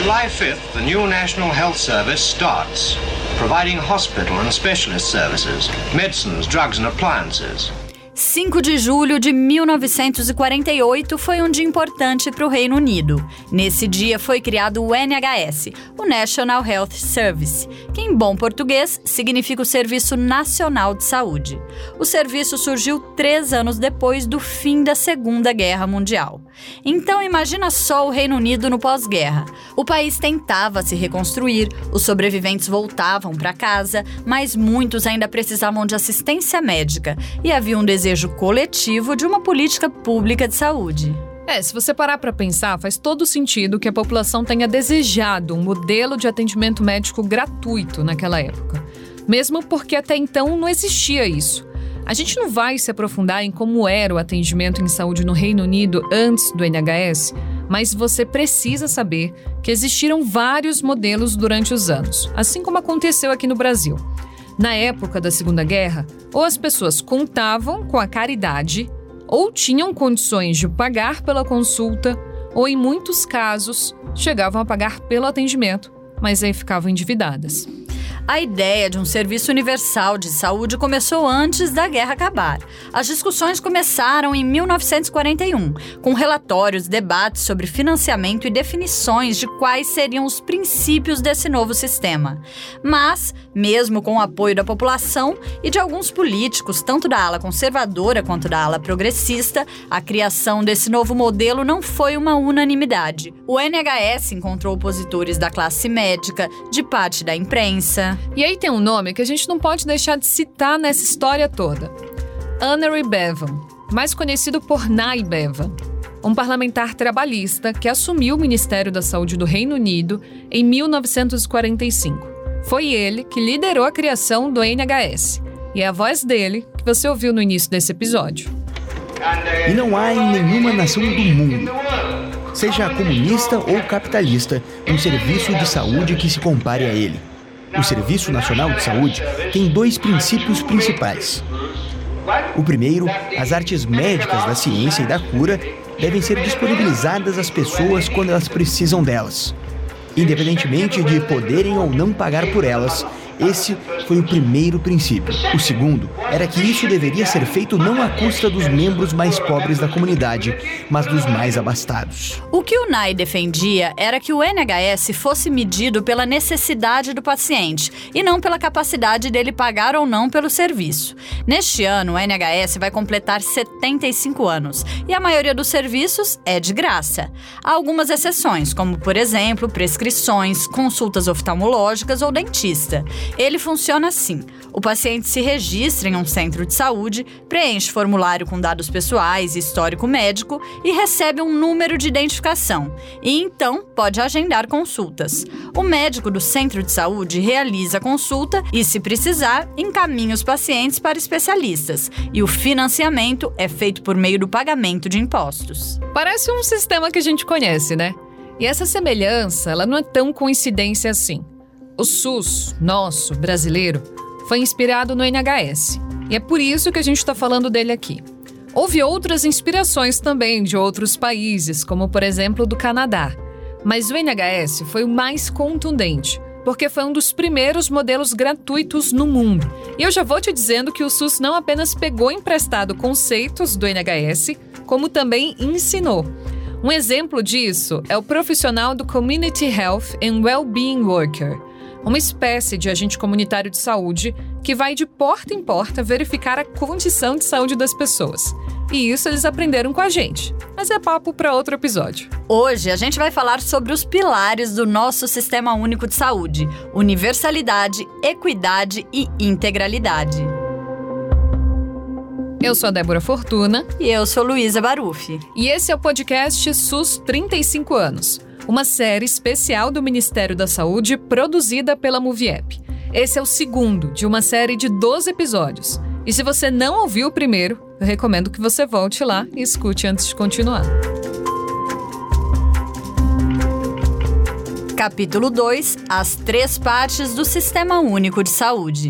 July 5th, the new National Health Service starts, providing hospital and specialist services, medicines, drugs and appliances. 5 de julho de 1948 foi um dia importante para o Reino Unido. Nesse dia foi criado o NHS, o National Health Service, que em bom português significa o Serviço Nacional de Saúde. O serviço surgiu 3 anos depois do fim da Segunda Guerra Mundial. Então imagina só o Reino Unido no pós-guerra. O país tentava se reconstruir, os sobreviventes voltavam para casa, mas muitos ainda precisavam de assistência médica e havia um desejo coletivo de uma política pública de saúde. Se você parar para pensar, faz todo sentido que a população tenha desejado um modelo de atendimento médico gratuito naquela época. Mesmo porque até então não existia isso. A gente não vai se aprofundar em como era o atendimento em saúde no Reino Unido antes do NHS, mas você precisa saber que existiram vários modelos durante os anos, assim como aconteceu aqui no Brasil. Na época da Segunda Guerra, ou as pessoas contavam com a caridade, ou tinham condições de pagar pela consulta, ou em muitos casos, chegavam a pagar pelo atendimento, mas aí ficavam endividadas. A ideia de um serviço universal de saúde começou antes da guerra acabar. As discussões começaram em 1941, com relatórios, debates sobre financiamento e definições de quais seriam os princípios desse novo sistema. Mas, mesmo com o apoio da população e de alguns políticos, tanto da ala conservadora quanto da ala progressista, a criação desse novo modelo não foi uma unanimidade. O NHS encontrou opositores da classe médica, de parte da imprensa. E aí tem um nome que a gente não pode deixar de citar nessa história toda. Aneurin Bevan, mais conhecido por Nye Bevan, um parlamentar trabalhista que assumiu o Ministério da Saúde do Reino Unido em 1945. Foi ele que liderou a criação do NHS. E é a voz dele que você ouviu no início desse episódio. E não há em nenhuma nação do mundo, seja comunista ou capitalista, um serviço de saúde que se compare a ele. O Serviço Nacional de Saúde tem 2 princípios principais. O primeiro, as artes médicas da ciência e da cura devem ser disponibilizadas às pessoas quando elas precisam delas, independentemente de poderem ou não pagar por elas. Esse foi o primeiro princípio. O segundo era que isso deveria ser feito não à custa dos membros mais pobres da comunidade, mas dos mais abastados. O que o Nye defendia era que o NHS fosse medido pela necessidade do paciente e não pela capacidade dele pagar ou não pelo serviço. Neste ano, o NHS vai completar 75 anos e a maioria dos serviços é de graça. Há algumas exceções, como, por exemplo, prescrições, consultas oftalmológicas ou dentista. Ele funciona assim: o paciente se registra em um centro de saúde, preenche formulário com dados pessoais e histórico médico e recebe um número de identificação. E então pode agendar consultas. O médico do centro de saúde realiza a consulta e, se precisar, encaminha os pacientes para especialistas. E o financiamento é feito por meio do pagamento de impostos. Parece um sistema que a gente conhece, né? E essa semelhança, ela não é tão coincidência assim. O SUS, nosso, brasileiro, foi inspirado no NHS. E é por isso que a gente está falando dele aqui. Houve outras inspirações também de outros países, como por exemplo do Canadá. Mas o NHS foi o mais contundente, porque foi um dos primeiros modelos gratuitos no mundo. E eu já vou te dizendo que o SUS não apenas pegou emprestado conceitos do NHS, como também ensinou. Um exemplo disso é o profissional do Community Health and Wellbeing Worker, uma espécie de agente comunitário de saúde que vai de porta em porta verificar a condição de saúde das pessoas. E isso eles aprenderam com a gente, mas é papo para outro episódio. Hoje a gente vai falar sobre os pilares do nosso Sistema Único de Saúde: universalidade, equidade e integralidade. Eu sou a Débora Fortuna. E eu sou Luísa Baruffi. E esse é o podcast SUS 35 anos, uma série especial do Ministério da Saúde produzida pela Moviep. Esse é o segundo de uma série de 12 episódios. E se você não ouviu o primeiro, eu recomendo que você volte lá e escute antes de continuar. Capítulo 2: As 3 partes do Sistema Único de Saúde.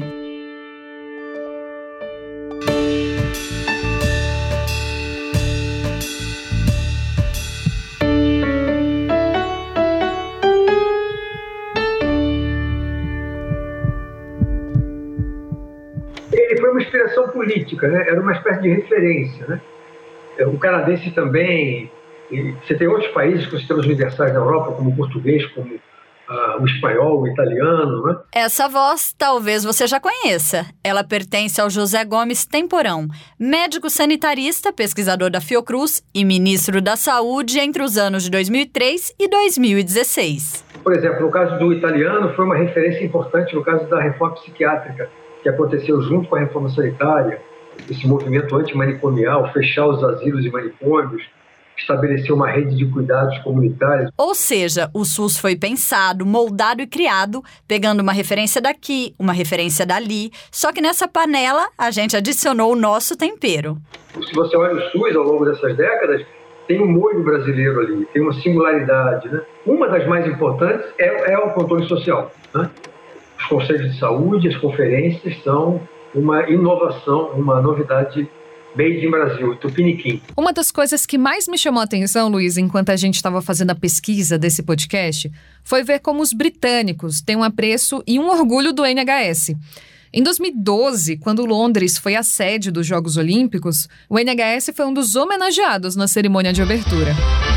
política, né, era uma espécie de referência, né? O canadense também, você tem outros países com sistemas universais na Europa, como o português, como o espanhol, o italiano, né? Essa voz talvez você já conheça. Ela pertence ao José Gomes Temporão, médico sanitarista, pesquisador da Fiocruz e ministro da Saúde entre os anos de 2003 e 2016. Por exemplo, no caso do italiano, foi uma referência importante no caso da reforma psiquiátrica, que aconteceu junto com a reforma sanitária, esse movimento antimanicomial, fechar os asilos e manicômios, estabelecer uma rede de cuidados comunitários. Ou seja, o SUS foi pensado, moldado e criado, pegando uma referência daqui, uma referência dali, só que nessa panela a gente adicionou o nosso tempero. Se você olha o SUS ao longo dessas décadas, tem um molho brasileiro ali, tem uma singularidade, né? Uma das mais importantes é o controle social, né? Os conselhos de saúde, as conferências são uma inovação, uma novidade made in Brasil, Tupiniquim. Uma das coisas que mais me chamou a atenção, Luiz, enquanto a gente estava fazendo a pesquisa desse podcast, foi ver como os britânicos têm um apreço e um orgulho do NHS. Em 2012, quando Londres foi a sede dos Jogos Olímpicos, o NHS foi um dos homenageados na cerimônia de abertura.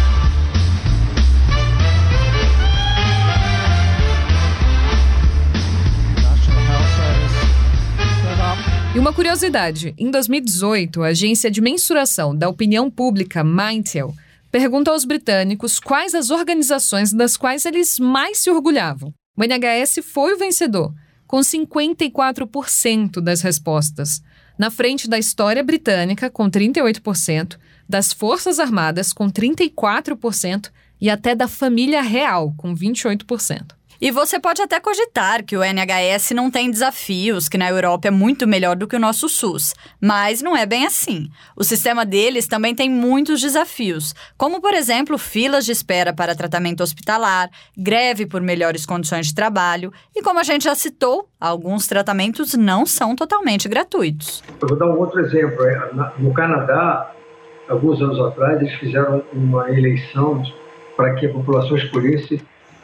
E uma curiosidade, em 2018, a agência de mensuração da opinião pública Mintel perguntou aos britânicos quais as organizações das quais eles mais se orgulhavam. O NHS foi o vencedor, com 54% das respostas, na frente da história britânica, com 38%, das Forças Armadas, com 34%, e até da família real, com 28%. E você pode até cogitar que o NHS não tem desafios, que na Europa é muito melhor do que o nosso SUS. Mas não é bem assim. O sistema deles também tem muitos desafios, como, por exemplo, filas de espera para tratamento hospitalar, greve por melhores condições de trabalho e, como a gente já citou, alguns tratamentos não são totalmente gratuitos. Eu vou dar um outro exemplo. No Canadá, alguns anos atrás, eles fizeram uma eleição para que a população escolhesse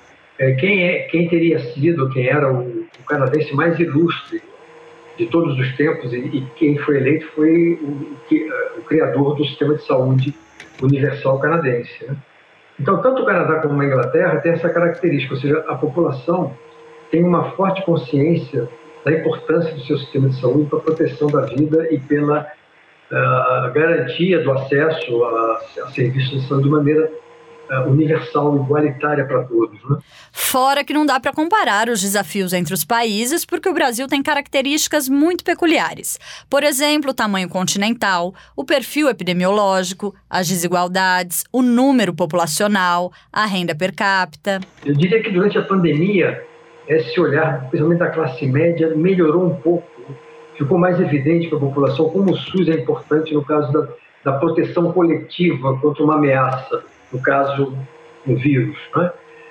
quem teria sido, quem era o canadense mais ilustre de todos os tempos, e quem foi eleito foi o criador do sistema de saúde universal canadense, né? Então, tanto o Canadá como a Inglaterra tem essa característica, ou seja, a população tem uma forte consciência da importância do seu sistema de saúde para a proteção da vida e pela garantia do acesso a serviços de saúde de maneira universal, igualitária para todos, né? Fora que não dá para comparar os desafios entre os países, porque o Brasil tem características muito peculiares. Por exemplo, o tamanho continental, o perfil epidemiológico, as desigualdades, o número populacional, a renda per capita. Eu diria que durante a pandemia, esse olhar, principalmente da classe média, melhorou um pouco. Ficou mais evidente para a população como o SUS é importante no caso da proteção coletiva contra uma ameaça, no caso do vírus, né?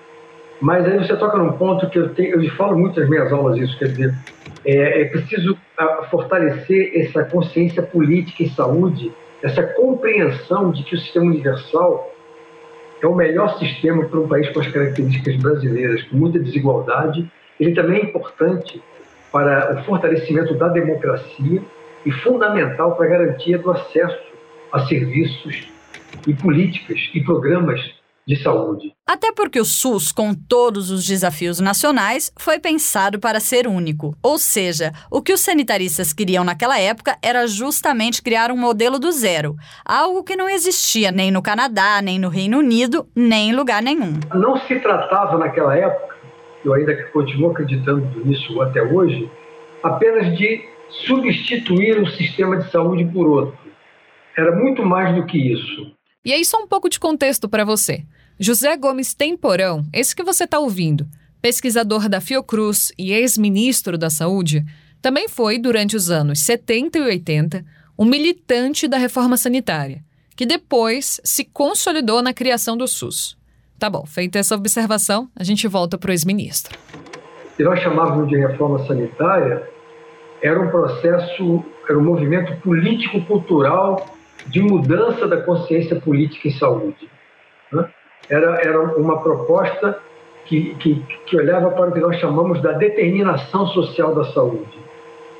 Mas aí você toca num ponto que eu falo muito nas minhas aulas isso, quer dizer, é preciso fortalecer essa consciência política em saúde, essa compreensão de que o sistema universal é o melhor sistema para um país com as características brasileiras, com muita desigualdade. Ele também é importante para o fortalecimento da democracia e fundamental para a garantia do acesso a serviços e políticas e programas de saúde. Até porque o SUS, com todos os desafios nacionais, foi pensado para ser único. Ou seja, o que os sanitaristas queriam naquela época era justamente criar um modelo do zero, algo que não existia nem no Canadá, nem no Reino Unido, nem em lugar nenhum. Não se tratava naquela época, eu ainda continuo acreditando nisso até hoje, apenas de substituir um sistema de saúde por outro. Era muito mais do que isso. E aí, só um pouco de contexto para você. José Gomes Temporão, esse que você está ouvindo, pesquisador da Fiocruz e ex-ministro da Saúde, também foi, durante os anos 70 e 80, um militante da reforma sanitária, que depois se consolidou na criação do SUS. Tá bom, feita essa observação, a gente volta para o ex-ministro. O que nós chamávamos de reforma sanitária era um processo, era um movimento político-cultural de mudança da consciência política em saúde, né? Era uma proposta que olhava para o que nós chamamos da determinação social da saúde.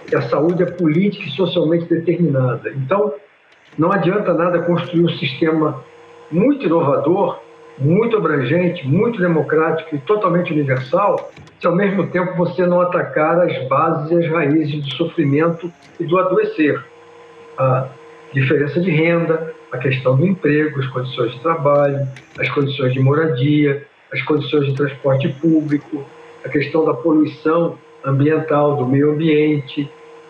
que a saúde é política e socialmente determinada. Então, não adianta nada construir um sistema muito inovador, muito abrangente, muito democrático e totalmente universal, se ao mesmo tempo você não atacar as bases e as raízes do sofrimento e do adoecer. A diferença de renda, a questão do emprego, as condições de trabalho, as condições de moradia, as condições de transporte público, a questão da poluição ambiental, do meio ambiente,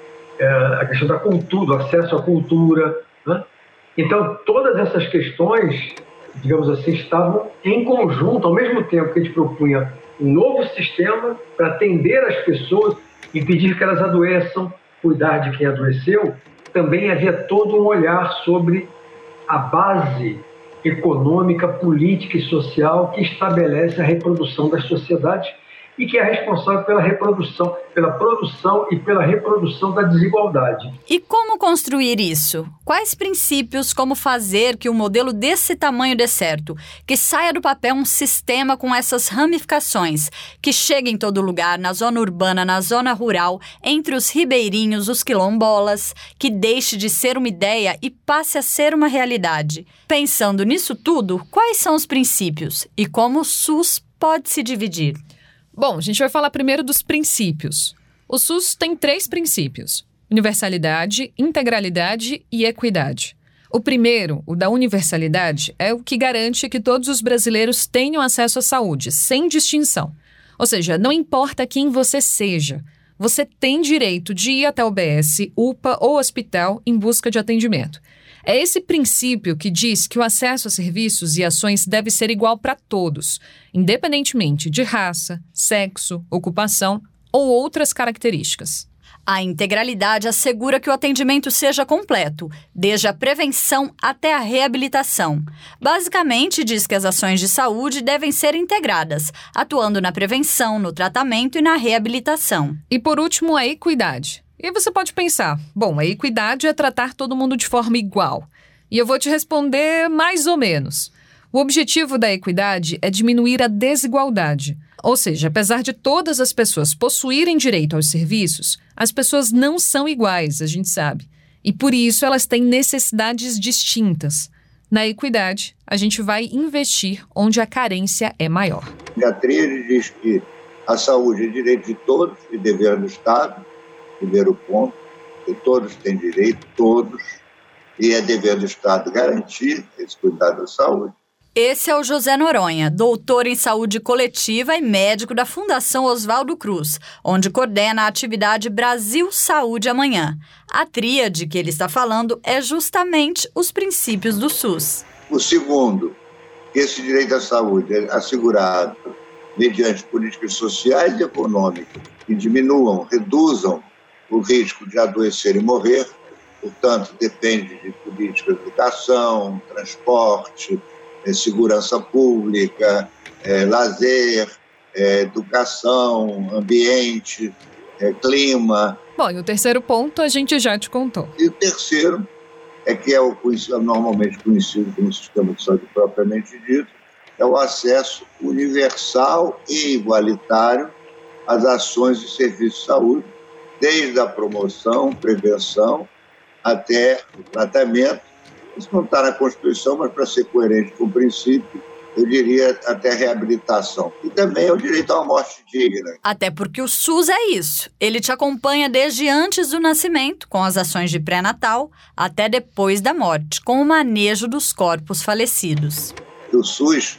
a questão da cultura, do acesso à cultura, né? Então, todas essas questões, digamos assim, estavam em conjunto, ao mesmo tempo que a gente propunha um novo sistema para atender as pessoas, impedir que elas adoeçam, cuidar de quem adoeceu. Também havia todo um olhar sobre a base econômica, política e social que estabelece a reprodução das sociedades e que é responsável pela reprodução, pela produção e pela reprodução da desigualdade. E como construir isso? Quais princípios, como fazer que um modelo desse tamanho dê certo? Que saia do papel um sistema com essas ramificações, que chegue em todo lugar, na zona urbana, na zona rural, entre os ribeirinhos, os quilombolas, que deixe de ser uma ideia e passe a ser uma realidade. Pensando nisso tudo, quais são os princípios e como o SUS pode se dividir? Bom, a gente vai falar primeiro dos princípios. O SUS tem 3 princípios: universalidade, integralidade e equidade. O primeiro, o da universalidade, é o que garante que todos os brasileiros tenham acesso à saúde, sem distinção. Ou seja, não importa quem você seja, você tem direito de ir até o UBS, UPA ou hospital em busca de atendimento. É esse princípio que diz que o acesso a serviços e ações deve ser igual para todos, independentemente de raça, sexo, ocupação ou outras características. A integralidade assegura que o atendimento seja completo, desde a prevenção até a reabilitação. Basicamente, diz que as ações de saúde devem ser integradas, atuando na prevenção, no tratamento e na reabilitação. E por último, a equidade. E você pode pensar, bom, a equidade é tratar todo mundo de forma igual. E eu vou te responder mais ou menos. O objetivo da equidade é diminuir a desigualdade. Ou seja, apesar de todas as pessoas possuírem direito aos serviços, as pessoas não são iguais, a gente sabe. E por isso elas têm necessidades distintas. Na equidade, a gente vai investir onde a carência é maior. A tríade diz que a saúde é direito de todos e dever do Estado. Primeiro ponto, que todos têm direito, todos, e é dever do Estado garantir esse cuidado da saúde. Esse é o José Noronha, doutor em saúde coletiva e médico da Fundação Oswaldo Cruz, onde coordena a atividade Brasil Saúde Amanhã. A tríade que ele está falando é justamente os princípios do SUS. O segundo, que esse direito à saúde é assegurado mediante políticas sociais e econômicas que diminuam, reduzam o risco de adoecer e morrer, portanto, depende de políticas de educação, transporte, segurança pública, lazer, educação, ambiente, clima. Bom, e o terceiro ponto a gente já te contou. E o terceiro é que é o normalmente conhecido como sistema de saúde propriamente dito, é o acesso universal e igualitário às ações de serviço de saúde, desde a promoção, prevenção, até o tratamento. Isso não está na Constituição, mas para ser coerente com o princípio, eu diria até a reabilitação. E também é o direito a uma morte digna. Até porque o SUS é isso. Ele te acompanha desde antes do nascimento, com as ações de pré-natal, até depois da morte, com o manejo dos corpos falecidos. O SUS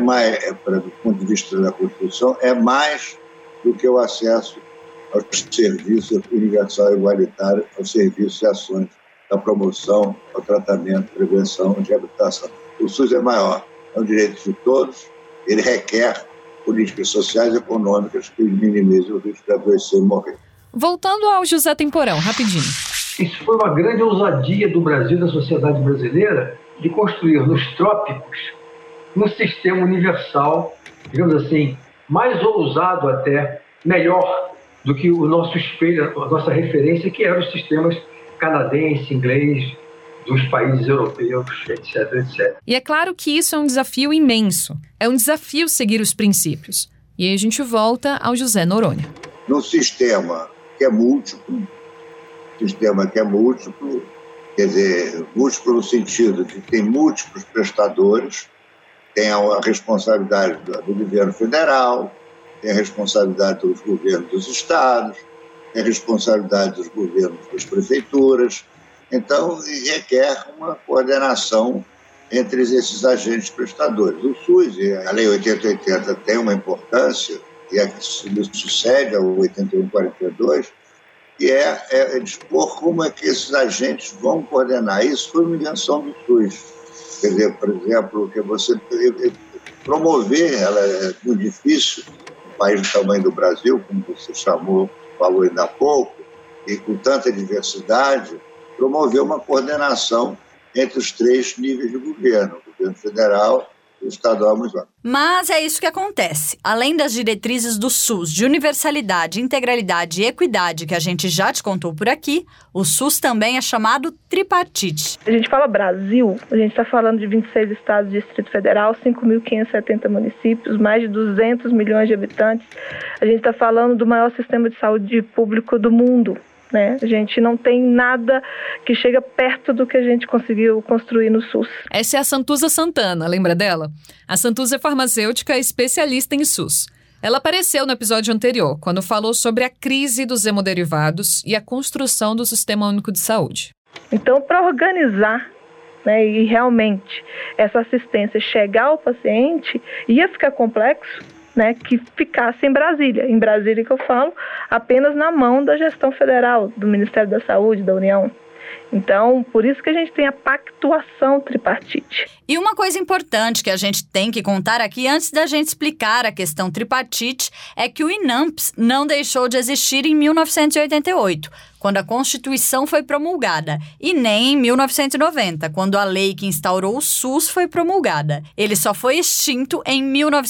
do ponto de vista da Constituição, é mais do que o acesso aos serviços universal e igualitário, aos serviços e ações da promoção, ao tratamento, prevenção e reabilitação. O SUS é maior, é um direito de todos, ele requer políticas sociais e econômicas que minimizem o risco de adoecer e morrer. Voltando ao José Temporão, rapidinho. Isso foi uma grande ousadia do Brasil, da sociedade brasileira, de construir nos trópicos um sistema universal, digamos assim, mais ousado até, melhor do que o nosso espelho, a nossa referência, que eram os sistemas canadense, inglês, dos países europeus, etc, etc. E é claro que isso é um desafio imenso. É um desafio seguir os princípios. E aí a gente volta ao José Noronha. Num sistema que é múltiplo, sistema que é múltiplo, quer dizer, múltiplo no sentido de que tem múltiplos prestadores, tem a responsabilidade do governo federal, tem a responsabilidade dos governos dos estados, tem a responsabilidade dos governos das prefeituras. Então, requer uma coordenação entre esses agentes prestadores. O SUS, a Lei 8080 tem uma importância, e é que sucede ao 8142, que é dispor como é que esses agentes vão coordenar. Isso foi uma invenção do SUS. Quer dizer, por exemplo, que você promover, ela é muito difícil, um país do tamanho do Brasil, como você falou ainda há pouco, e com tanta diversidade, promover uma coordenação entre os 3 níveis de governo, o governo federal, o estadual e o municipal. Mas é isso que acontece. Além das diretrizes do SUS de universalidade, integralidade e equidade que a gente já te contou por aqui, o SUS também é chamado tripartite. A gente fala Brasil, a gente está falando de 26 estados do Distrito Federal, 5.570 municípios, mais de 200 milhões de habitantes. A gente está falando do maior sistema de saúde público do mundo. A gente não tem nada que chega perto do que a gente conseguiu construir no SUS. Essa é a Santuza Santana, lembra dela? A Santuza é farmacêutica especialista em SUS. Ela apareceu no episódio anterior, quando falou sobre a crise dos hemoderivados e a construção do Sistema Único de Saúde. Então, para organizar e realmente essa assistência chegar ao paciente, ia ficar complexo, que ficasse em Brasília. Em Brasília, que eu falo, apenas na mão da gestão federal, do Ministério da Saúde, da União. Então, por isso que a gente tem a pactuação tripartite. E uma coisa importante que a gente tem que contar aqui, antes da gente explicar a questão tripartite, é que o INAMPS não deixou de existir em 1988, quando a Constituição foi promulgada, e nem em 1990, quando a lei que instaurou o SUS foi promulgada. Ele só foi extinto em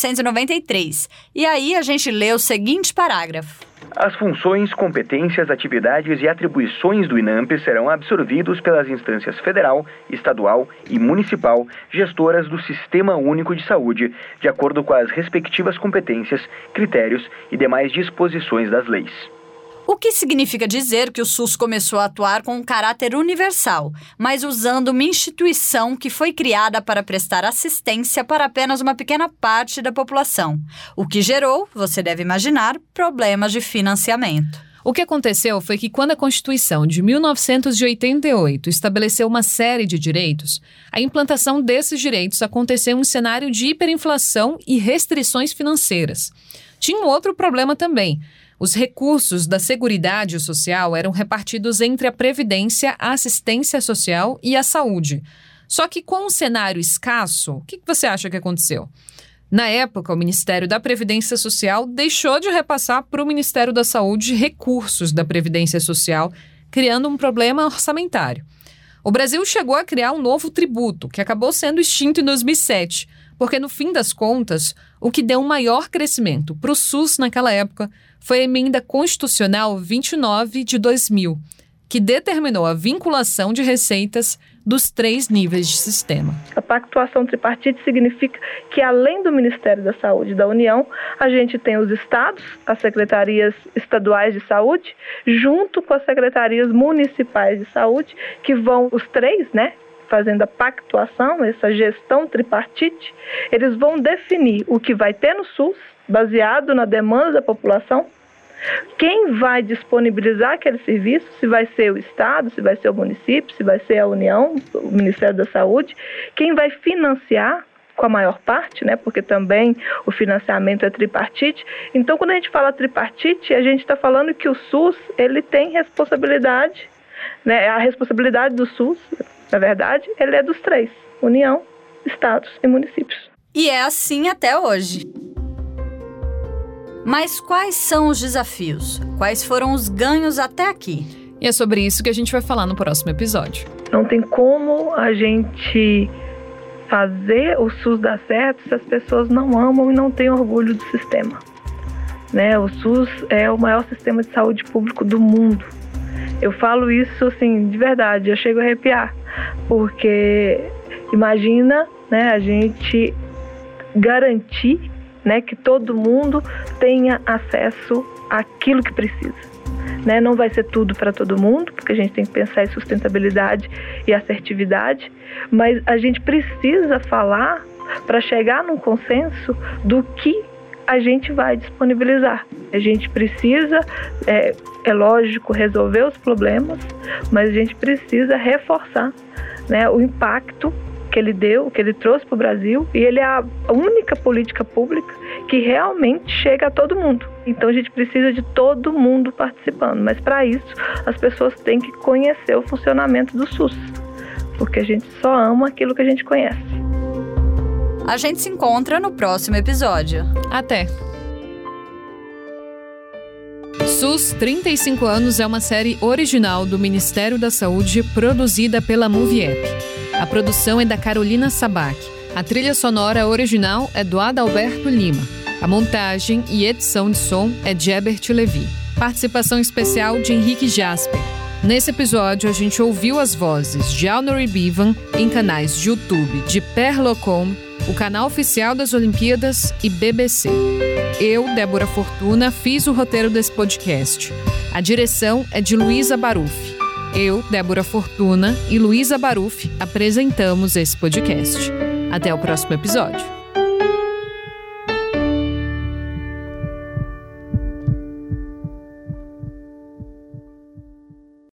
1993. E aí a gente lê o seguinte parágrafo. As funções, competências, atividades e atribuições do INAMPS serão absorvidos pelas instâncias federal, estadual e municipal gestoras do Sistema Único de Saúde, de acordo com as respectivas competências, critérios e demais disposições das leis. O que significa dizer que o SUS começou a atuar com um caráter universal, mas usando uma instituição que foi criada para prestar assistência para apenas uma pequena parte da população, o que gerou, você deve imaginar, problemas de financiamento. O que aconteceu foi que quando a Constituição de 1988 estabeleceu uma série de direitos, a implantação desses direitos aconteceu em um cenário de hiperinflação e restrições financeiras. Tinha um outro problema também. Os recursos da Seguridade Social eram repartidos entre a Previdência, a Assistência Social e a Saúde. Só que com um cenário escasso, o que você acha que aconteceu? Na época, o Ministério da Previdência Social deixou de repassar para o Ministério da Saúde recursos da Previdência Social, criando um problema orçamentário. O Brasil chegou a criar um novo tributo, que acabou sendo extinto em 2007, porque, no fim das contas, o que deu um maior crescimento para o SUS naquela época foi a Emenda Constitucional 29 de 2000, que determinou a vinculação de receitas dos 3 níveis de sistema. A pactuação tripartite significa que, além do Ministério da Saúde e da União, a gente tem os estados, as secretarias estaduais de saúde, junto com as secretarias municipais de saúde, que vão, os 3, fazendo a pactuação, essa gestão tripartite, eles vão definir o que vai ter no SUS, baseado na demanda da população, quem vai disponibilizar aquele serviço, se vai ser o Estado, se vai ser o município, se vai ser a União, o Ministério da Saúde, quem vai financiar com a maior parte, porque também o financiamento é tripartite. Então, quando a gente fala tripartite, a gente está falando que o SUS ele tem responsabilidade, a responsabilidade do SUS, na verdade, ele é dos 3, União, Estados e municípios. E é assim até hoje. Mas quais são os desafios? Quais foram os ganhos até aqui? E é sobre isso que a gente vai falar no próximo episódio. Não tem como a gente fazer o SUS dar certo se as pessoas não amam e não têm orgulho do sistema. O SUS é o maior sistema de saúde público do mundo. Eu falo isso, assim, de verdade, eu chego a arrepiar, porque imagina, a gente garantir, que todo mundo tenha acesso àquilo que precisa. né? Não vai ser tudo para todo mundo, porque a gente tem que pensar em sustentabilidade e assertividade, mas a gente precisa falar para chegar num consenso do que a gente vai disponibilizar. A gente precisa, é lógico, resolver os problemas, mas a gente precisa reforçar, né, o impacto que ele deu, que ele trouxe para o Brasil, e ele é a única política pública que realmente chega a todo mundo. Então a gente precisa de todo mundo participando, mas para isso as pessoas têm que conhecer o funcionamento do SUS, porque a gente só ama aquilo que a gente conhece. A gente se encontra no próximo episódio. Até! SUS 35 anos é uma série original do Ministério da Saúde produzida pela Moviep. A produção é da Carolina Sabac. A trilha sonora original é do Adalberto Lima. A montagem e edição de som é de Herbert Levi. Participação especial de Henrique Jasper. Nesse episódio, a gente ouviu as vozes de Alnori Bivan em canais de YouTube de Perlocom, o canal oficial das Olimpíadas e BBC. Eu, Débora Fortuna, fiz o roteiro desse podcast. A direção é de Luísa Baruffi. Eu, Débora Fortuna e Luísa Baruffi apresentamos esse podcast. Até o próximo episódio.